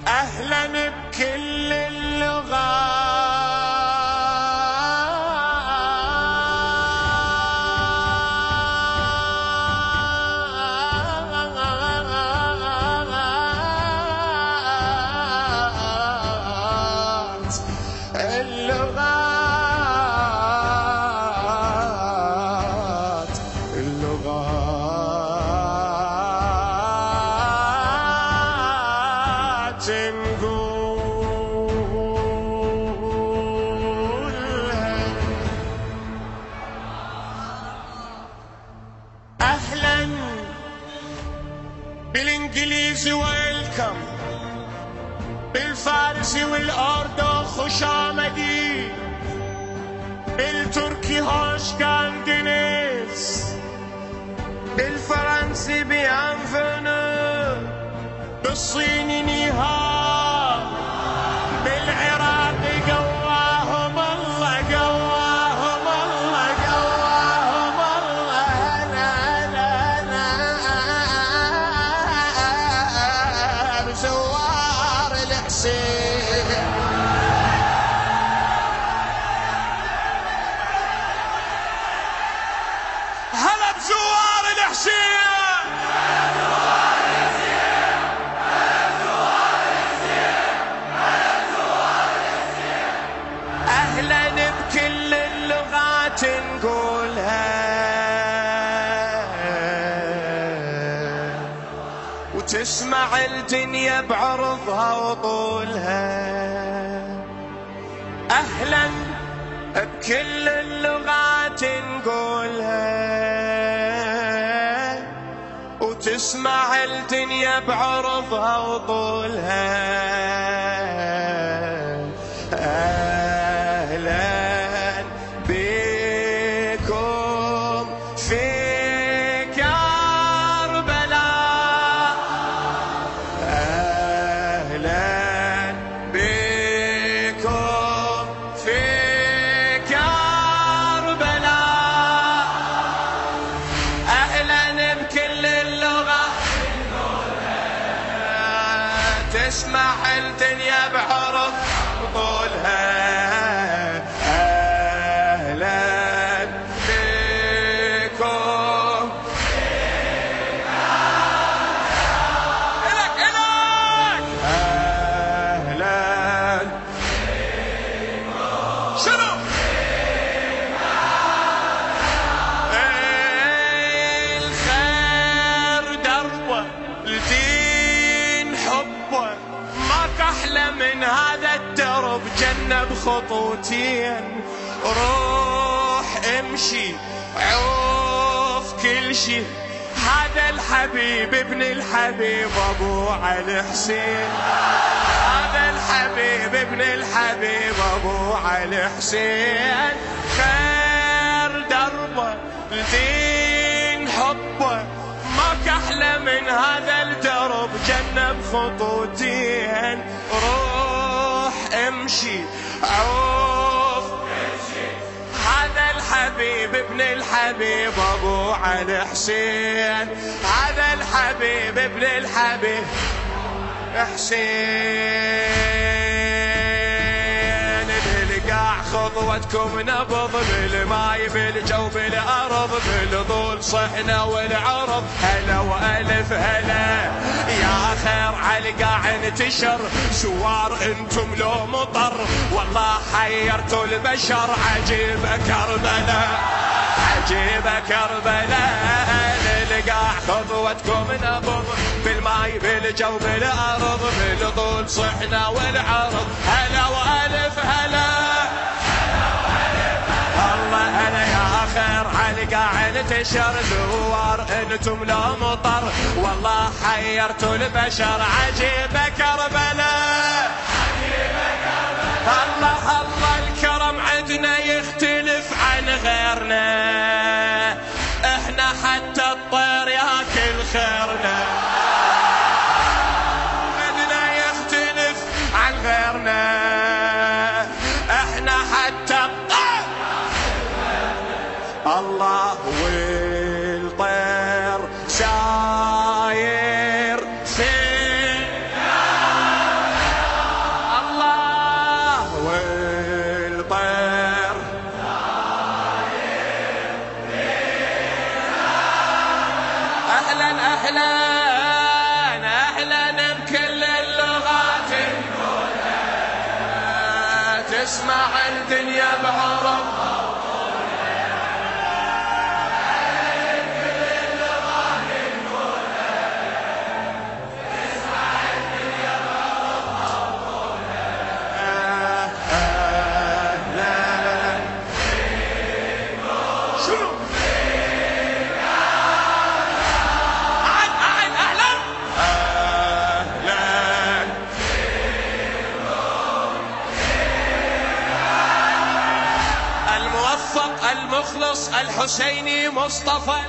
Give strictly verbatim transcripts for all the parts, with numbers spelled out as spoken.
أهلا بكل اللغات اللغات اللغات نقولها. أهلا بالإنجليزي ويلكم، بالفارسي والأردو خوشامدی، بالتركي هوش كاندينيز، بالفرنسي بيانفنو، بالصيني نيها، بالعراقي قواهم الله قواهم الله قواهم الله. هلا هلا هلا بزوار الحسين. هلا بزوار الحسين. أهلا بكل اللغات نقولها، وتسمع الدنيا بعرضها وطولها. أهلا بكل اللغات نقولها، وتسمع الدنيا بعرضها وطولها. أهلا بكم في كربلاء، أهلا بكم في كربلاء. أهلا بكل اللغة تسمع الدنيا بحرف طولها. أهلا بكم إلك إلك. أهلا شنو الخير دربه، الدين حبه، ماك أحلى من هذا الدرب. جنة بخطوتين، روح امشي عوف كل شي. هذا الحبيب ابن الحبيب ابو علي حسين، هذا الحبيب ابن الحبيب ابو علي حسين. خير دربه، الدين حبه، ماك احلى من هذا الدرب. جنة بخطوتين، روح امشي عوف امشي. هذا الحبيب ابن الحبيب ابو علي حسين، هذا الحبيب ابن الحبيب حسين. بالقاع خطوتكم نبض، بالماي بالجو بالارض، بالطول صحنا والعرض. هلا والف هلا يا خير عالقاع انتشر. سوار انتم لو مطر، والله حيرتوا البشر. عجيبة كربلاء عجيبة كربلاء. للقاع خطوتكم نبض، بالماي بالجو بالارض، بالطول صحنا والعرض. هلا والف هلا الله هلا يا خير عالقاع انتشر. زوار انتم لا مطر، والله حيرتوا البشر. عجيبة كربلاء عجيبة كربلاء. الله الله الكرم عندنا يختلف عن غيرنا، احنا حتى الطير ياكل خيرنا. عندنا يختلف عن غيرنا، احنا حتى الله والطير ساير في اسمع الدنيا بعرب المخلص الحسيني مصطفى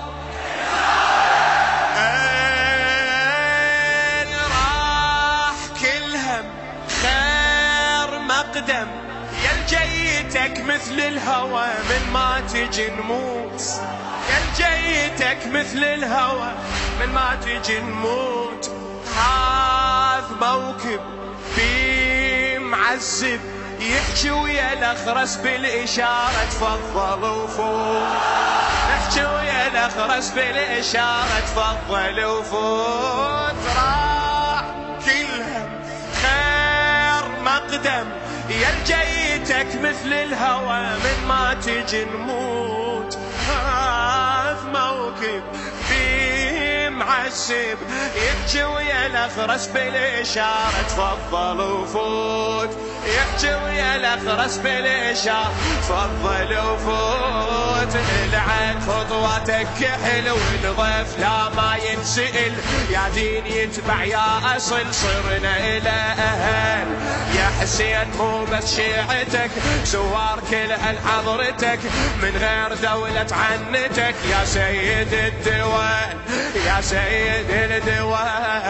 راح كل هم خير مقدم يا الجيتك مثل الهوى من ما تجي نموت يا الجيتك مثل الهوى من ما تجي نموت هذا موكب بي معذب يحكي ويا الاخرس بالاشاره تفضل وفوت يحكي ويا الاخرس بالاشاره تفضل وفوت راح كلها خير مقدم يا الجيتك مثل الهوى من ما تجي نموت هذا موكب بي معسب يحكي ويا الاخرس بالاشاره تفضل وفوت يحكي ويا الاخرس بالاشاره تفضل وفوت نلعب خطواتك كحل والضيف لا ما ينسئل يا دين يتبع يا اصل صرنا الى اهل يا حسين مو بس شيعتك سوار كلها لحضرتك من غير دولة عنتك يا سيد الدول يا سيد الدول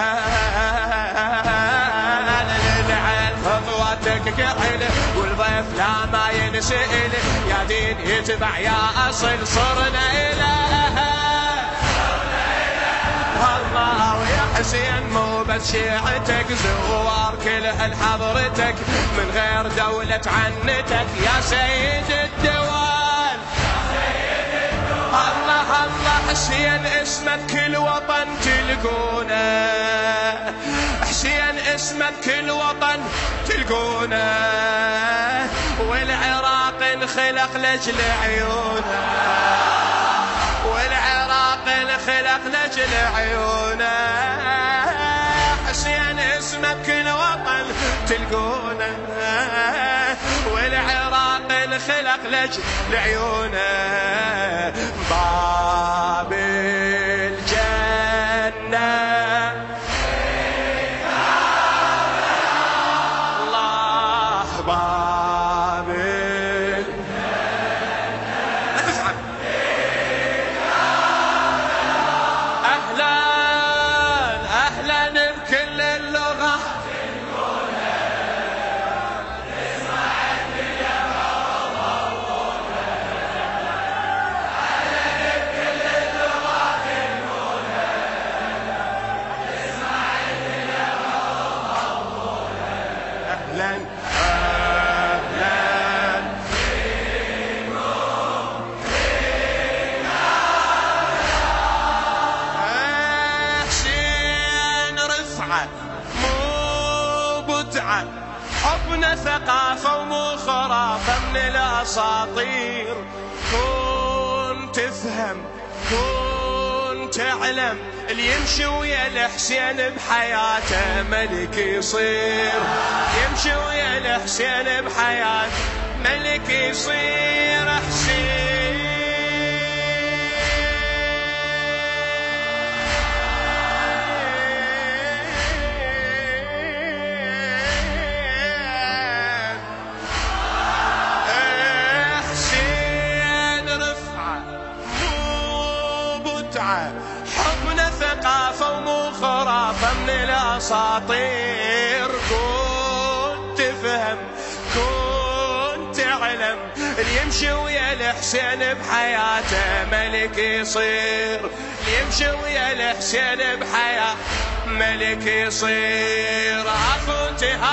نلعب خطواتك كحل والضيف لا ما ينسئل يا دين يتبع يا اصل صرنا الى اهل الله ويا حسين مو بس شيعتك زوار كلها لحضرتك من غير دولة عنتك يا سيد الدول الله الله حسين اسمك كل وطن تلقونه حسين اسمك كل وطن تلقونه والعراق انخلق لجل عيونه والعراق انخلق لجل عيونه حسين اسمك كل وطن تلقونه والعراق انخلق لجل عيونه باب الجنة الله باب حبنا ثقافة ومو خرافة من الأساطير كون تفهم كون تعلم اللي يمشي ويا الحسين بحياته ملك يصير يمشي ويا الحسين بحياته ملك يصير حسين حبنا ثقافة ومو خرافة من الأساطير كون تفهم كون تعلم اللي يمشي ويا الحسين بحياته ملك يصير اللي يمشي ويا الحسين بحياته ملك يصير أخو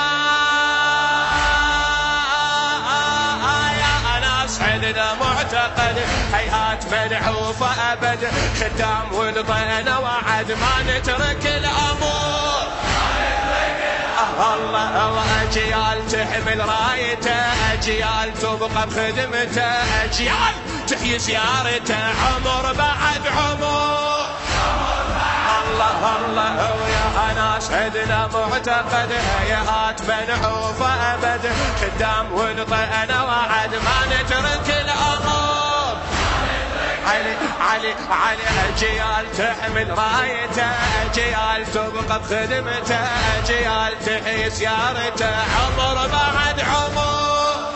عندنا معتقد هيهات منعوفة أبد خدام ونطينا وعد ما نترك الأمور ما نترك الله الله أجيال تحمل رايته، أجيال تبقى بخدمته، أجيال تحيي زيارته، عمر بعد عمر. الله الله ويا ناس عدنا معتقد هيهات بنعوف أبد، خدام ونطقنا وعد ما نترك الأمر. علي علي علي أجيال تحمل رايته، أجيال تبقى بخدمته، أجيال تحيي زيارته، عمر بعد عمر.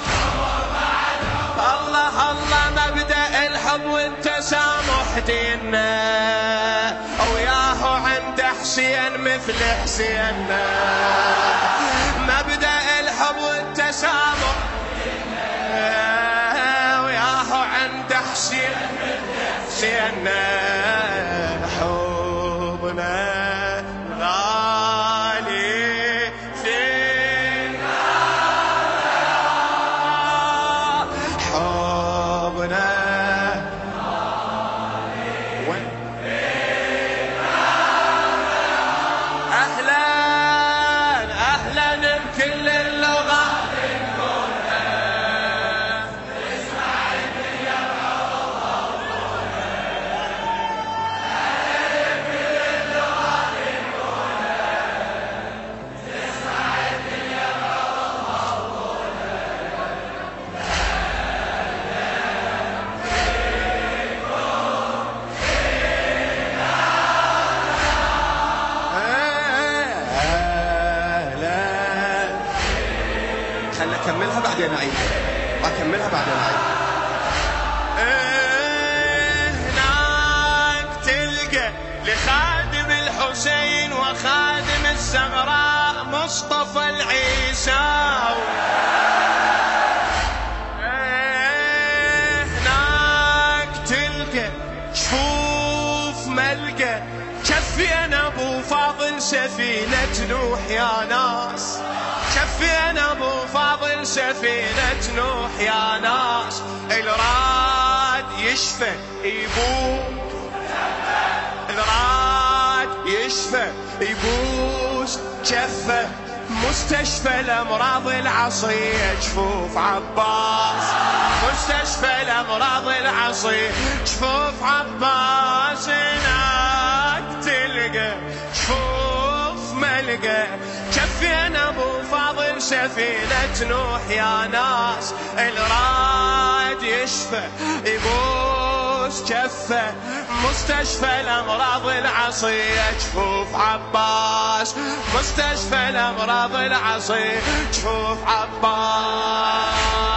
الله الله مبدأ الحب والتسامح ديننا، وياه عند حسين مثل حسيننا. مبدأ الحب والتسامح ديننا، وياه عند حسين حسيننا. حبنا غالي فينا، حبنا أكملها بعدين أعيد، أكملها بعدين أعيد. هناك تلقى لخادم الحسين وخادم الزهراء مصطفى العيساوي. هناك تلقى شوف ملقى شفين أبو فاضل سفينة نوح يا ناس، شفين أبو فاضل سفينة نوح يا ناس. الراد يشفى يبوس، الراد يشفى يبوس جفة، مستشفى الأمراض العصية جفوف عباس، مستشفى الأمراض العصية جفوف عباس. هناك تلقى جفوف ملقى شفين أبو فاضل سفينة نوح يا ناس. الراد يشفى يبوس جفة، مستشفى الأمراض العصية جفوف عباس، مستشفى الأمراض العصية جفوف عباس.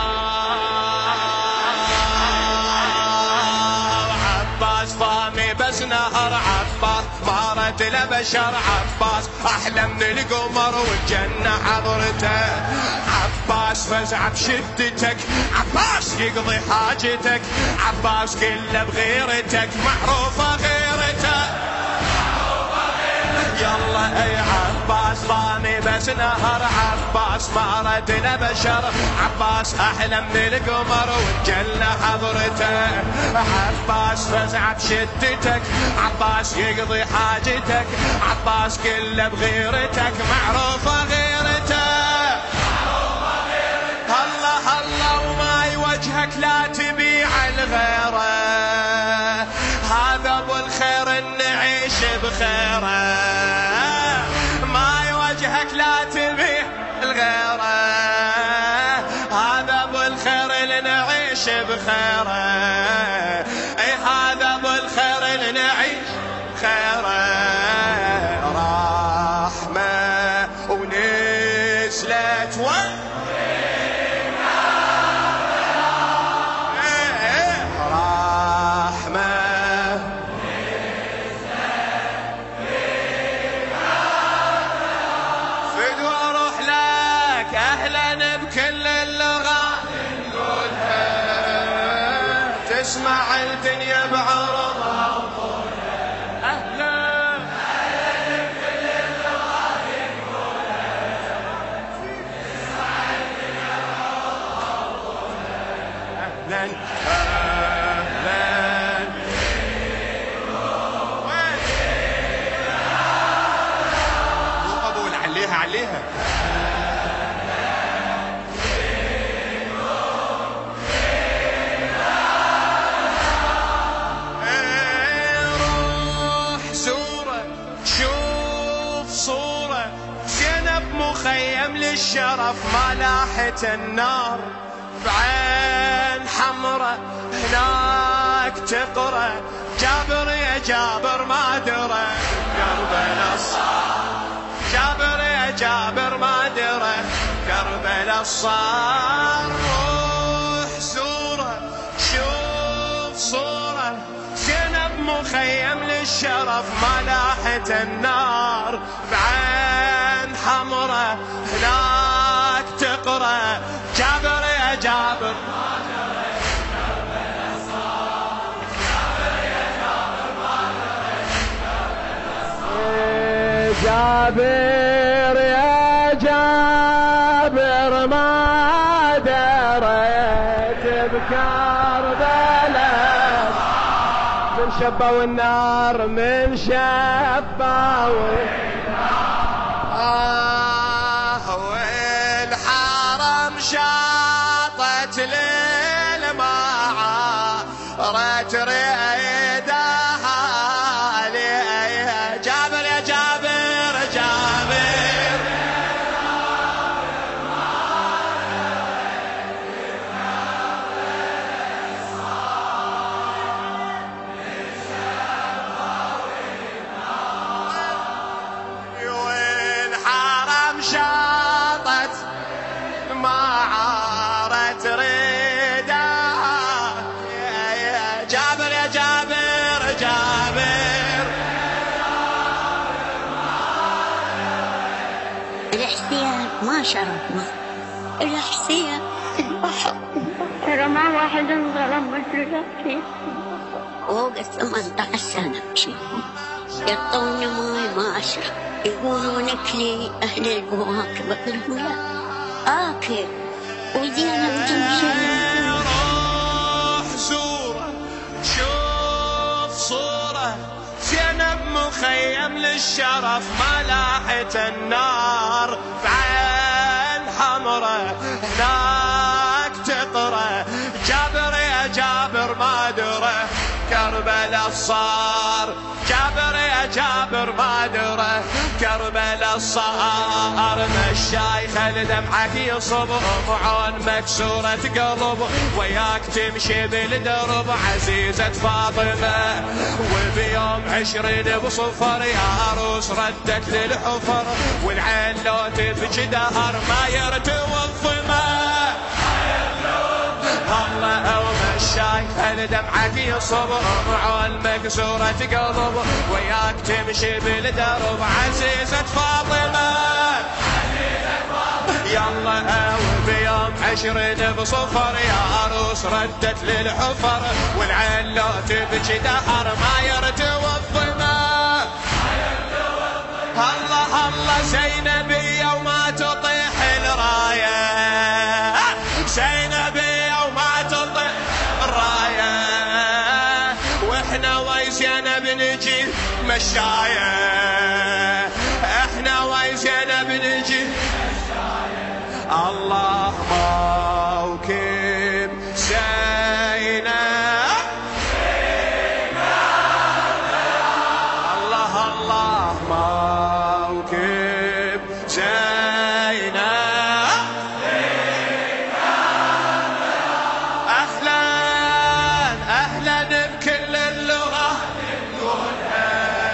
عباس فامي بس نهر عباس، بارد لبشر عباس، أحلى من القمر والجنة حضرته. عباس فزع بشدتك، عباس يقضي حاجتك، عباس كله بغيرتك، معروفة غيرته. يلا اي عباس ضامي بس نهر عباس، ما رد لبشر عباس، احلى من القمر والجنة حضرته. عباس فزع بشدتك، عباس يقضي حاجتك، عباس كله بغيرتك، معروفة غيرته. الله الله وما يوجهك لا تبيع الغيره، هذا ابو الخير نعيش بخيره. ما يوجهك لا تبيع الغيره، هذا ابو الخير نعيش بخيره. اي هذا ابو الخير نعيش خيره. رحمه ونزلت وين تسمع الدنيا بعرضها وطولها. أهلا أهلا بكل اللغات نقولها، تسمع الدنيا بعرضها وطولها. أهلا أهلا وين مو قبول، عليها عليها. للشرف ما لاحت النار بعين حمرة هناك تقرأ جابر يا جابر ما درى كربلاء الصار جابر يا جابر ما درى كربلاء الصار روح زوره شوف صوره زينب مخيم للشرف ما لاحت النار بعين حمرة هناك تقرأ جابر يا جابر جابر يا جابر ما دريت بكربلاء من شبوا النار من شبوا آه والحرم شاطت للمعارة ريدها لي جابر يا جابر جابر والحرم شاطت معارة ريدها يا جابر يا جابر جابر الحسين ما شرفنا الحسين البحر ترى ما واحد انظلم مثل الحسين فوق ثمانية عشر سنة يعطوني ماي ما اشرب يقولون اكلي اهل البواكب اقول لا اكل وزينب تمشي روح زوره شوف صوره زينب مخيم للشرف ما لاحت النار بعين حمرة هناك تقرأ جابر يا جابر ما درى كربلاء الصار جابر يا جابر ما درى كربلاء الصار مشايخ دمعك يصب وعون مكسورة قلب وياك تمشي بالدرب عزيزة فاطمة وبيوم عشرين بصفر يا عروس ردت للحفر والعين لو تبكي دهر ما يرتوي الظما الله او مشايخ دمعك يصب وعون مكسورة قلب وياك تمشي بالدرب عزيزة فاطمة يلا او بيوم عشرين بصفر يا عروس ردت للحفر والعين لو تبكي دهر ما يرتوي الظما الله الله زينبية وما تطيح الراية زينبية وما تطيح الراية واحنا ويا زينب نجي مشاية احنا ويا زينب نجي الله موكب زينب الله الله موكب زينب اهلا اهلا بكل اللغة نقولها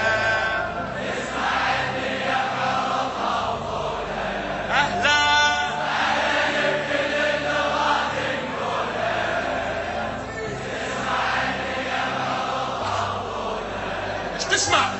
اهلا اسمع